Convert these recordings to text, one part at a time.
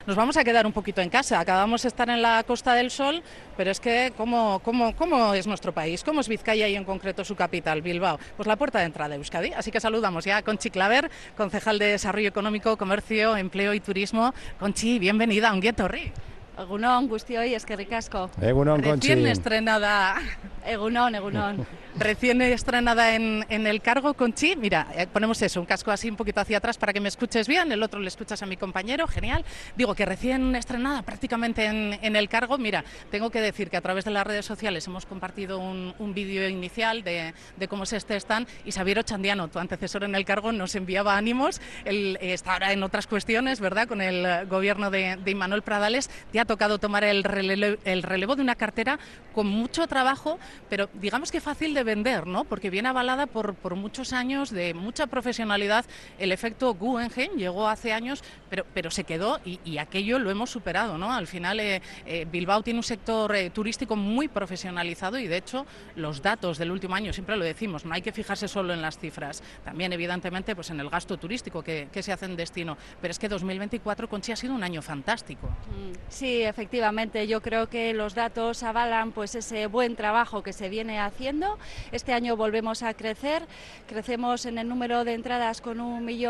Nos vamos a quedar un poquito en casa. Acabamos de estar en la Costa del Sol, pero es que ¿cómo es nuestro país? ¿Cómo es Vizcaya y en concreto su capital, Bilbao? Pues la puerta de entrada de Euskadi. Así que saludamos ya a Conchi Claver, concejal de Desarrollo Económico, Comercio, Empleo y Turismo. Conchi, bienvenida a Ongi Etorri. Egunon, guztioi, eskerrik asko. Egunon, Recién Conchi. estrenada. Egunon. Recién estrenada en el cargo, Conchi. Mira, ponemos eso, un casco así un poquito hacia atrás para que me escuches bien, el otro le escuchas a mi compañero, genial. Digo que recién estrenada prácticamente en el cargo. Mira, tengo que decir que a través de las redes sociales hemos compartido un vídeo inicial de cómo es este stand y Xabier Ochandiano, tu antecesor en el cargo, nos enviaba ánimos. Él está ahora en otras cuestiones, ¿verdad?, con el gobierno de Imanol Pradales. Te ha tocado tomar el relevo de una cartera con mucho trabajo, pero digamos que fácil de vender, ¿no? Porque viene avalada por muchos años de mucha profesionalidad. El efecto Guggenheim llegó hace años, pero se quedó y aquello lo hemos superado, ¿no? Al final Bilbao tiene un sector turístico muy profesionalizado y de hecho los datos del último año, siempre lo decimos, no hay que fijarse solo en las cifras, también evidentemente pues en el gasto turístico que se hace en destino, pero es que 2024, Conchi, ha sido un año fantástico. Sí, efectivamente, yo creo que los datos avalan pues ese buen trabajo que se viene haciendo. Este año volvemos a crecer, crecemos en el número de entradas con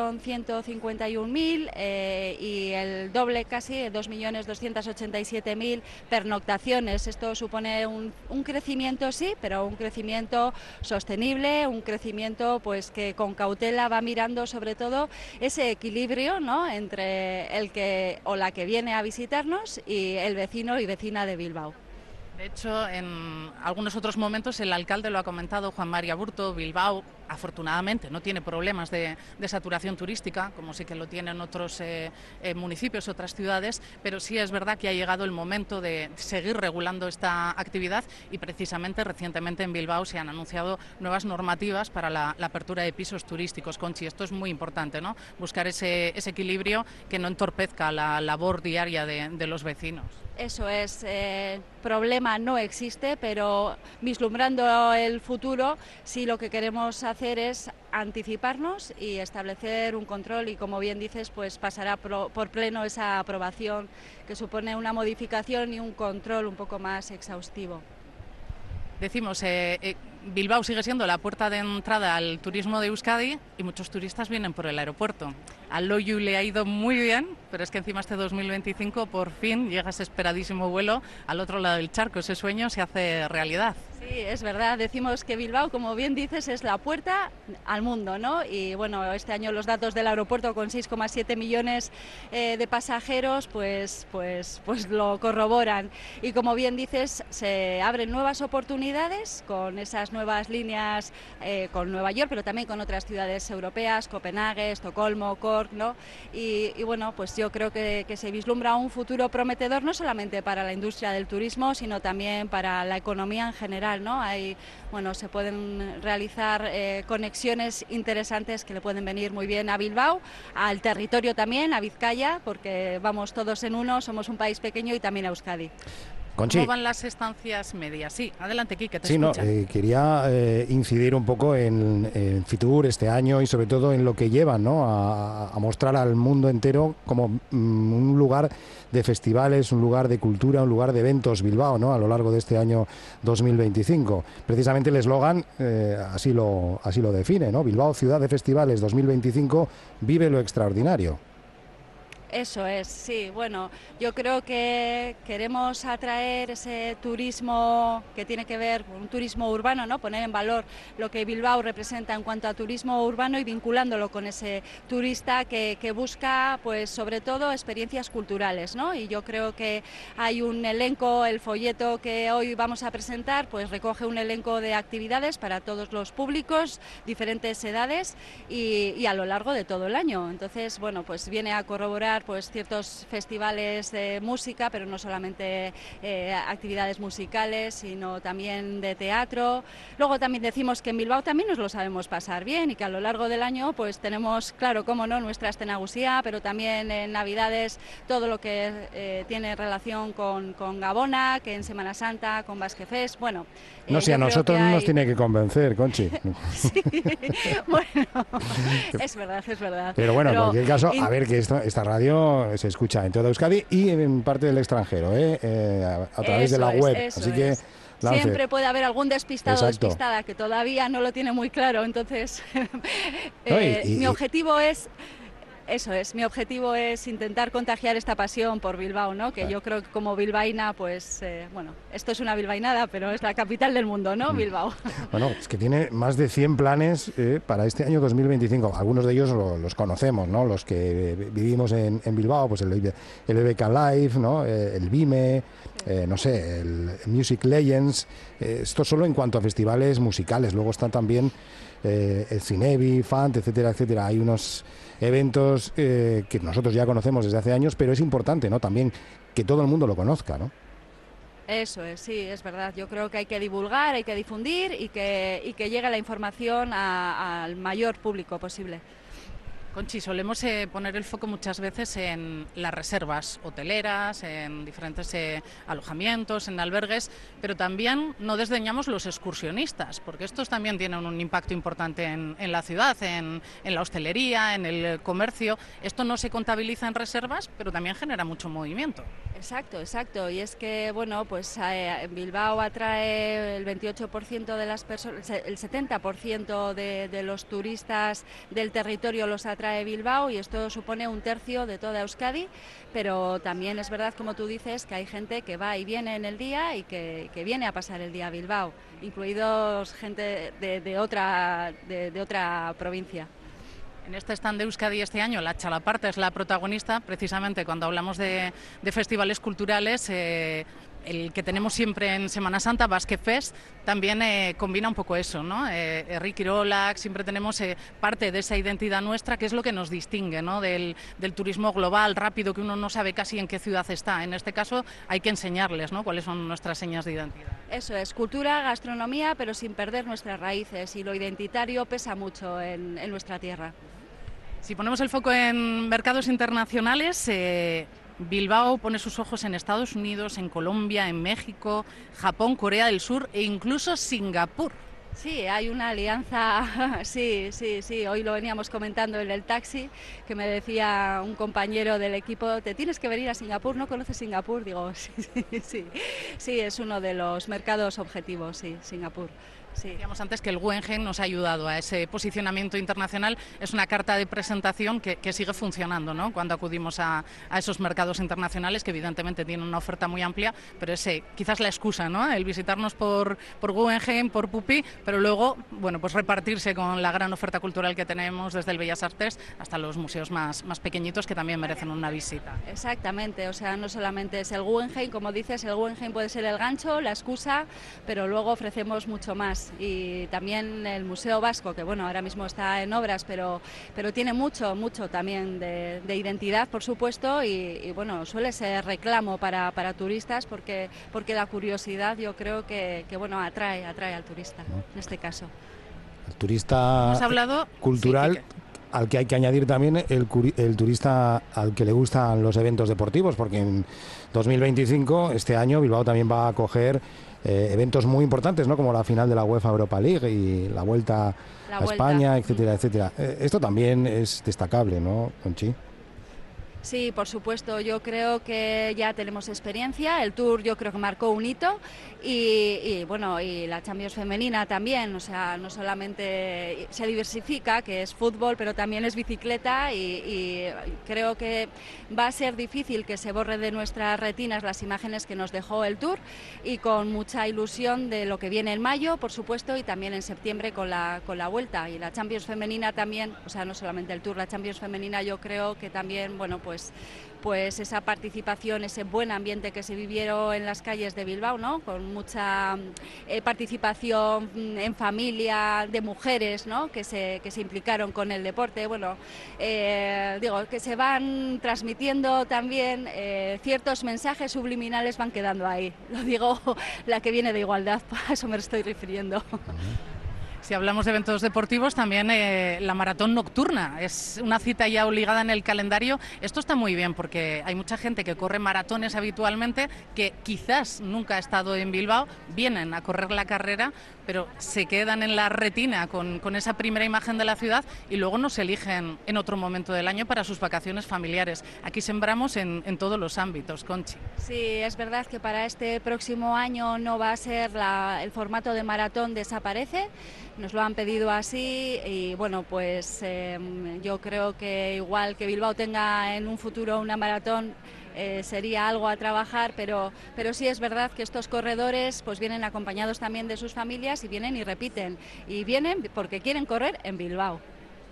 1.151.000 y el doble casi, 2.287.000 pernoctaciones. Esto supone un crecimiento, sí, pero un crecimiento sostenible, un crecimiento pues que con cautela va mirando sobre todo ese equilibrio, ¿no?, entre el que o la que viene a visitarnos y el vecino y vecina de Bilbao. De hecho, en algunos otros momentos el alcalde lo ha comentado, Juan Mari Aburto. Bilbao, afortunadamente, no tiene problemas de saturación turística, como sí que lo tienen otros municipios, otras ciudades, pero sí es verdad que ha llegado el momento de seguir regulando esta actividad y precisamente recientemente en Bilbao se han anunciado nuevas normativas para la apertura de pisos turísticos. Conchi, esto es muy importante, ¿no? Buscar ese equilibrio que no entorpezca la labor diaria de los vecinos. Eso es, problema no existe, pero vislumbrando el futuro, sí lo que queremos hacer es anticiparnos y establecer un control y, como bien dices, pues pasará por pleno esa aprobación que supone una modificación y un control un poco más exhaustivo. Decimos, Bilbao sigue siendo la puerta de entrada al turismo de Euskadi y muchos turistas vienen por el aeropuerto. A Loiu le ha ido muy bien, pero es que encima este 2025 por fin llega ese esperadísimo vuelo al otro lado del charco. Ese sueño se hace realidad. Sí, es verdad. Decimos que Bilbao, como bien dices, es la puerta al mundo, ¿no? Y bueno, este año los datos del aeropuerto con 6,7 millones de pasajeros, pues lo corroboran. Y como bien dices, se abren nuevas oportunidades con esas nuevas líneas con Nueva York, pero también con otras ciudades europeas, Copenhague, Estocolmo, Cork, ¿no? Y bueno, pues yo creo que se vislumbra un futuro prometedor no solamente para la industria del turismo, sino también para la economía en general, ¿no? Se pueden realizar conexiones interesantes que le pueden venir muy bien a Bilbao, al territorio también, a Vizcaya, porque vamos todos en uno, somos un país pequeño, y también a Euskadi. Conchi. ¿Cómo van las estancias medias? Sí, adelante, Quique, te Sí, escucha. quería incidir un poco en Fitur este año y sobre todo en lo que llevan, ¿no?, a mostrar al mundo entero como un lugar de festivales, un lugar de cultura, un lugar de eventos Bilbao, ¿no?, a lo largo de este año 2025. Precisamente el eslogan así lo define, ¿no? Bilbao, ciudad de festivales 2025, vive lo extraordinario. Eso es, sí. Bueno, yo creo que queremos atraer ese turismo que tiene que ver con un turismo urbano, ¿no? Poner en valor lo que Bilbao representa en cuanto a turismo urbano y vinculándolo con ese turista que busca, pues sobre todo, experiencias culturales, ¿no? Y yo creo que hay un elenco, el folleto que hoy vamos a presentar, pues recoge un elenco de actividades para todos los públicos, diferentes edades y a lo largo de todo el año. Entonces, bueno, pues viene a corroborar pues ciertos festivales de música, pero no solamente actividades musicales, sino también de teatro. Luego también decimos que en Bilbao también nos lo sabemos pasar bien y que a lo largo del año pues tenemos, claro, cómo no, nuestra escenagusía, pero también en Navidades todo lo que tiene relación con Gabona, que en Semana Santa, con Basque Fest. Bueno, no sé, a nosotros no nos tiene que convencer, Conchi. Sí, bueno, es verdad. Pero bueno, en cualquier caso, a ver, que esta radio radio se escucha en toda Euskadi y en parte del extranjero, a través de la web. Así que siempre puede haber algún despistado o Exacto. despistada que todavía no lo tiene muy claro. Entonces, y mi objetivo es... Eso es, mi objetivo es intentar contagiar esta pasión por Bilbao, ¿no? Que yo creo que como bilbaína, pues, bueno, esto es una bilbainada, pero es la capital del mundo, ¿no? Bilbao. Bueno, es que tiene más de 100 planes para este año 2025. Algunos de ellos los conocemos, ¿no? Los que vivimos en Bilbao, pues el BBK Live, ¿no? El BIME, no sé, el Music Legends. Esto solo en cuanto a festivales musicales. Luego están también el Cinebi, Fant, etcétera, etcétera. Hay unos eventos que nosotros ya conocemos desde hace años, pero es importante, ¿no? También que todo el mundo lo conozca, ¿no? Eso es, sí, es verdad. Yo creo que hay que divulgar, hay que difundir y que llegue la información al mayor público posible. Conchi, solemos poner el foco muchas veces en las reservas hoteleras, en diferentes alojamientos, en albergues, pero también no desdeñamos los excursionistas, porque estos también tienen un impacto importante en la ciudad, en la hostelería, en el comercio. Esto no se contabiliza en reservas, pero también genera mucho movimiento. Exacto, exacto. Y es que, bueno, pues en Bilbao atrae el 28% de las personas, el 70% de los turistas del territorio los atrae Bilbao y esto supone 1/3 de toda Euskadi, pero también es verdad, como tú dices, que hay gente que va y viene en el día y que viene a pasar el día a Bilbao, incluidos gente de otra provincia. En este stand de Euskadi este año, la Txalaparta es la protagonista, precisamente cuando hablamos de festivales culturales. El que tenemos siempre en Semana Santa, Basque Fest, también combina un poco eso, ¿no? Herri Kirolak, siempre tenemos parte de esa identidad nuestra, que es lo que nos distingue, ¿no? Del turismo global, rápido, que uno no sabe casi en qué ciudad está. En este caso hay que enseñarles, ¿no? Cuáles son nuestras señas de identidad. Eso es, cultura, gastronomía, pero sin perder nuestras raíces, y lo identitario pesa mucho en nuestra tierra. Si ponemos el foco en mercados internacionales, Bilbao pone sus ojos en Estados Unidos, en Colombia, en México, Japón, Corea del Sur e incluso Singapur. Sí, hay una alianza, sí, hoy lo veníamos comentando en el taxi, que me decía un compañero del equipo, te tienes que venir a Singapur, ¿no conoces Singapur? Digo, sí, es uno de los mercados objetivos, sí, Singapur. Sí. Decíamos antes que el Guggenheim nos ha ayudado a ese posicionamiento internacional. Es una carta de presentación que sigue funcionando, ¿no? Cuando acudimos a esos mercados internacionales, que evidentemente tienen una oferta muy amplia, pero es quizás la excusa, ¿no? El visitarnos por Guggenheim, por Pupi, pero luego, bueno, pues repartirse con la gran oferta cultural que tenemos, desde el Bellas Artes hasta los museos más pequeñitos, que también merecen una visita. Exactamente, o sea, no solamente es el Guggenheim, como dices, el Guggenheim puede ser el gancho, la excusa, pero luego ofrecemos mucho más. Y también el Museo Vasco, que bueno, ahora mismo está en obras, pero tiene mucho también de identidad, por supuesto, y bueno, suele ser reclamo para turistas, porque la curiosidad yo creo que bueno, atrae al turista, en este caso. El turista cultural, sí, al que hay que añadir también el turista al que le gustan los eventos deportivos, porque en 2025, este año, Bilbao también va a acoger eventos muy importantes, ¿no? Como la final de la UEFA Europa League y la vuelta a España, etcétera, etcétera. Esto también es destacable, ¿no, Conchi? Sí, por supuesto, yo creo que ya tenemos experiencia, el Tour yo creo que marcó un hito y bueno, y la Champions femenina también, o sea, no solamente se diversifica, que es fútbol, pero también es bicicleta y creo que va a ser difícil que se borre de nuestras retinas las imágenes que nos dejó el Tour, y con mucha ilusión de lo que viene en mayo, por supuesto, y también en septiembre con la vuelta, y la Champions femenina también, o sea, no solamente el Tour, la Champions femenina yo creo que también, bueno, pues esa participación, ese buen ambiente que se vivieron en las calles de Bilbao, ¿no? Con mucha participación en familia, de mujeres, ¿no? que se implicaron con el deporte. Bueno, digo, que se van transmitiendo también ciertos mensajes subliminales, van quedando ahí. Lo digo, la que viene de igualdad, a eso me estoy refiriendo. Si hablamos de eventos deportivos, también la maratón nocturna es una cita ya obligada en el calendario. Esto está muy bien porque hay mucha gente que corre maratones habitualmente que quizás nunca ha estado en Bilbao, vienen a correr la carrera, pero se quedan en la retina con esa primera imagen de la ciudad y luego nos eligen en otro momento del año para sus vacaciones familiares. Aquí sembramos en todos los ámbitos, Conchi. Sí, es verdad que para este próximo año no va a ser el formato de maratón, desaparece. Nos lo han pedido así y bueno, pues yo creo que igual que Bilbao tenga en un futuro una maratón, sería algo a trabajar, pero sí es verdad que estos corredores pues vienen acompañados también de sus familias y vienen y repiten, y vienen porque quieren correr en Bilbao.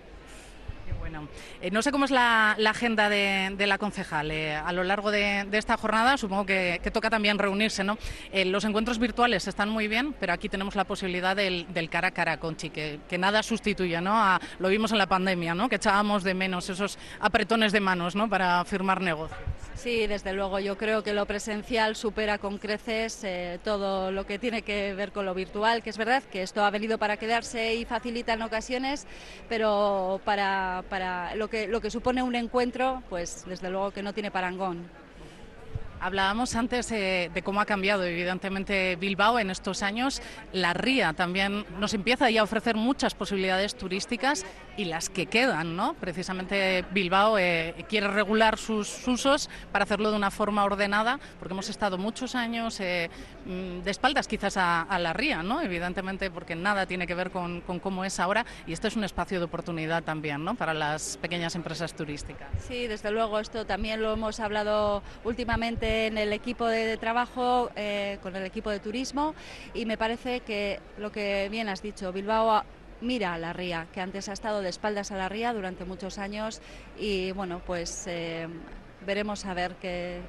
Bueno, no sé cómo es la agenda de la concejal a lo largo de esta jornada. Supongo que toca también reunirse, ¿no? Los encuentros virtuales están muy bien, pero aquí tenemos la posibilidad del cara a cara, Conchi, que nada sustituye, ¿no? Lo vimos en la pandemia, ¿no? Que echábamos de menos esos apretones de manos, ¿no? Para firmar negocios. Sí, desde luego, yo creo que lo presencial supera con creces todo lo que tiene que ver con lo virtual, que es verdad que esto ha venido para quedarse y facilita en ocasiones, pero para lo que supone un encuentro, pues desde luego que no tiene parangón. Hablábamos antes de cómo ha cambiado evidentemente Bilbao en estos años. La ría también nos empieza ya a ofrecer muchas posibilidades turísticas y las que quedan, ¿no? Precisamente Bilbao quiere regular sus usos para hacerlo de una forma ordenada, porque hemos estado muchos años de espaldas quizás a la ría, ¿no? Evidentemente porque nada tiene que ver con cómo es ahora, y este es un espacio de oportunidad también, ¿no? Para las pequeñas empresas turísticas. Sí, desde luego, esto también lo hemos hablado últimamente en el equipo de trabajo, con el equipo de turismo, y me parece que lo que bien has dicho, Bilbao mira a la ría, que antes ha estado de espaldas a la ría durante muchos años, y bueno, pues veremos a ver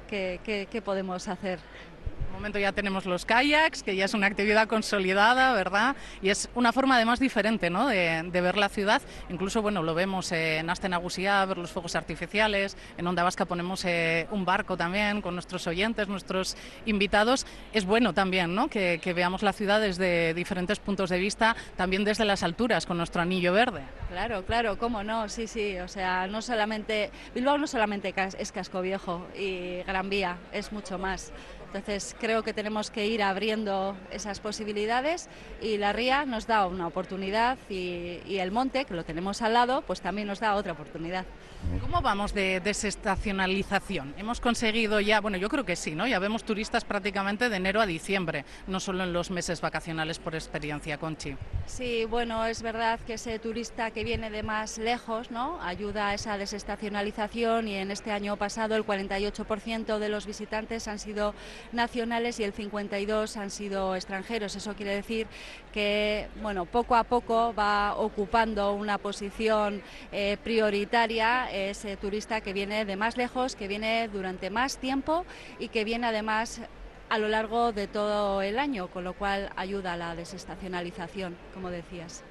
qué podemos hacer. De momento ya tenemos los kayaks, que ya es una actividad consolidada, ¿verdad? Y es una forma además diferente, ¿no? de ver la ciudad. Incluso, bueno, lo vemos en Aste Nagusia, ver los fuegos artificiales. En Onda Vasca ponemos un barco también con nuestros oyentes, nuestros invitados. Es bueno también, ¿no? Que veamos la ciudad desde diferentes puntos de vista, también desde las alturas, con nuestro anillo verde. Claro, cómo no, sí, o sea, Bilbao no solamente es Casco Viejo y Gran Vía, es mucho más. Entonces creo que tenemos que ir abriendo esas posibilidades, y la ría nos da una oportunidad, y el monte, que lo tenemos al lado, pues también nos da otra oportunidad. ¿Cómo vamos de desestacionalización? Hemos conseguido ya, bueno, yo creo que sí, ¿no? Ya vemos turistas prácticamente de enero a diciembre, no solo en los meses vacacionales por experiencia, Conchi. Sí, bueno, es verdad que ese turista que viene de más lejos, ¿no?, ayuda a esa desestacionalización, y en este año pasado el 48% de los visitantes han sido nacionales y el 52% han sido extranjeros. Eso quiere decir que, bueno, poco a poco va ocupando una posición prioritaria ese turista que viene de más lejos, que viene durante más tiempo y que viene además a lo largo de todo el año, con lo cual ayuda a la desestacionalización, como decías.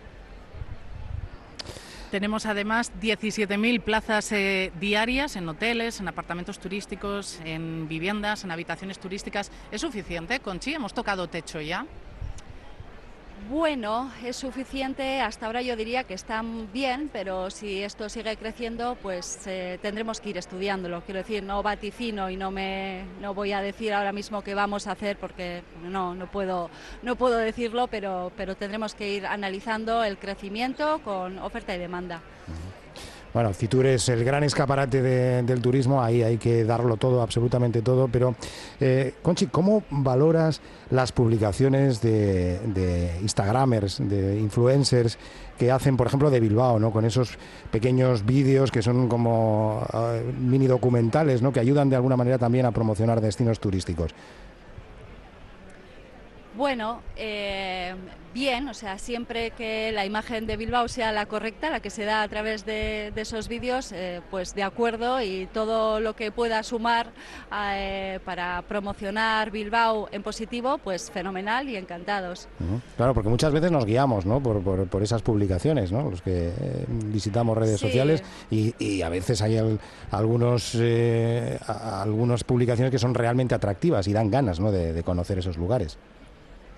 Tenemos además 17.000 plazas diarias en hoteles, en apartamentos turísticos, en viviendas, en habitaciones turísticas. ¿Es suficiente, Conchi? ¿Hemos tocado techo ya? Bueno, es suficiente. Hasta ahora yo diría que están bien, pero si esto sigue creciendo, pues tendremos que ir estudiándolo. Quiero decir, no vaticino y no voy a decir ahora mismo qué vamos a hacer, porque no puedo decirlo, pero tendremos que ir analizando el crecimiento con oferta y demanda. Bueno, Fitur es el gran escaparate del turismo, ahí hay que darlo todo, absolutamente todo, pero Conchi, ¿cómo valoras las publicaciones de Instagramers, de influencers que hacen, por ejemplo, de Bilbao, ¿no? Con esos pequeños vídeos que son como mini documentales, ¿no? Que ayudan de alguna manera también a promocionar destinos turísticos? Bueno, bien, o sea, siempre que la imagen de Bilbao sea la correcta, la que se da a través de esos vídeos, pues de acuerdo, y todo lo que pueda sumar para promocionar Bilbao en positivo, pues fenomenal y encantados. Claro, porque muchas veces nos guiamos, ¿no?, por esas publicaciones, ¿no?, los que visitamos redes sociales, y a veces hay algunas publicaciones que son realmente atractivas y dan ganas, ¿no?, de conocer esos lugares.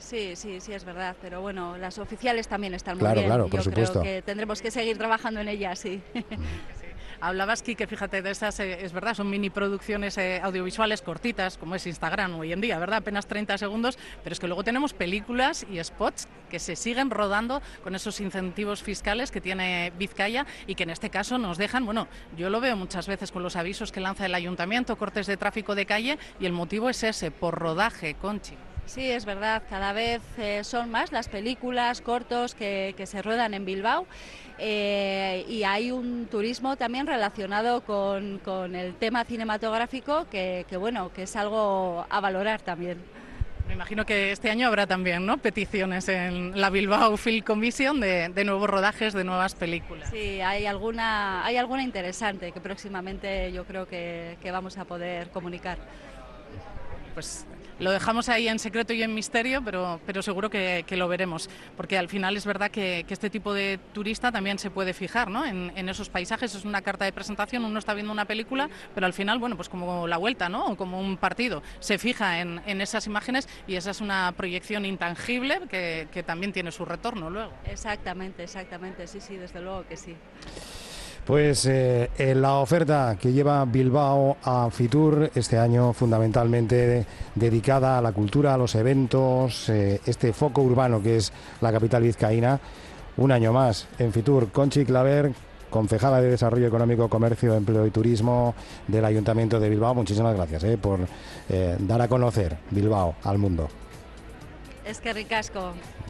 Sí, sí, sí, es verdad, pero bueno, las oficiales también están muy Claro, bien. claro, y por yo supuesto. creo que tendremos que seguir trabajando en ellas, sí. Hablabas, Quique, fíjate, de esas, es verdad, son mini producciones audiovisuales cortitas, como es Instagram hoy en día, ¿verdad? Apenas 30 segundos, pero es que luego tenemos películas y spots que se siguen rodando con esos incentivos fiscales que tiene Vizcaya y que en este caso nos dejan, bueno, yo lo veo muchas veces con los avisos que lanza el ayuntamiento, cortes de tráfico de calle, y el motivo es ese, por rodaje, Conchi. Sí, es verdad, cada vez son más las películas, cortos que se ruedan en Bilbao y hay un turismo también relacionado con el tema cinematográfico bueno, que es algo a valorar también. Me imagino que este año habrá también, ¿no?, peticiones en la Bilbao Film Commission de nuevos rodajes, de nuevas películas. Sí, hay alguna interesante que próximamente yo creo que vamos a poder comunicar. Pues lo dejamos ahí en secreto y en misterio, pero seguro que lo veremos, porque al final es verdad que este tipo de turista también se puede fijar, ¿no?, en esos paisajes. Es una carta de presentación, uno está viendo una película, pero al final, bueno, pues como la vuelta, ¿no?, o como un partido, se fija en esas imágenes, y esa es una proyección intangible que también tiene su retorno luego. Exactamente, exactamente, sí, sí, desde luego que sí. Pues la oferta que lleva Bilbao a Fitur este año, fundamentalmente dedicada a la cultura, a los eventos, este foco urbano que es la capital vizcaína, un año más en Fitur. Conchi Claver, concejala de Desarrollo Económico, Comercio, Empleo y Turismo del Ayuntamiento de Bilbao, muchísimas gracias por dar a conocer Bilbao al mundo. Es que ricasco.